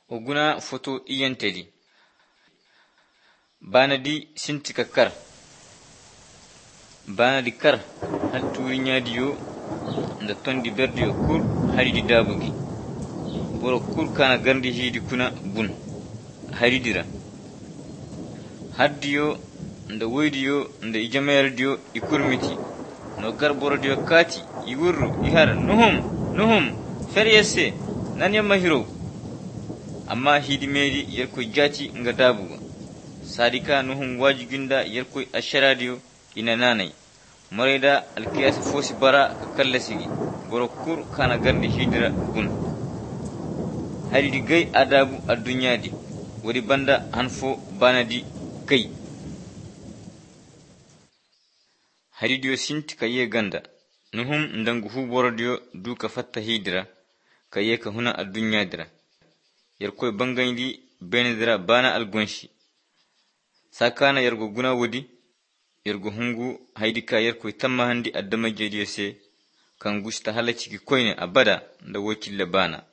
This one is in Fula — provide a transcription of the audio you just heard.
Oguna foto iyantedi. Bana di sinti kakar. Bana di kar hal turinya diyo nda tondi berdiyo kur hari di dabugi. Boro kur kana gandi hidi kuna bun. Hari dira. Haddiyo nda woidiyo nda ijamayar diyo ikurmiti. No gar boro diyo kati iwurru ihar nuhum feryese nan yamma hiro. Amma hidi meri yerkoy jati nga dabuga. Sadika nuhum wajiginda yerkoy asharadiyo ina nanay. Marida alkiyas fosi bara kallasigi. Boro kur kana gandi hidira gun. Hari di gay adabu ad-dunya di. Wadi banda hanfo bana di gay. Hari diyo sinti kaye ganda. Nuhum ndangu hu boro diyo duka fatta hidira. Kaye ka huna ad-dunya dira. Yerkoy bangaydi benedira bana algonshi. Sakana yergo guna wadi. Yergo hungu haidika yerkoy tamma handi addama jediyese. Kan gusta halachiki koyne abada nda wokille bana.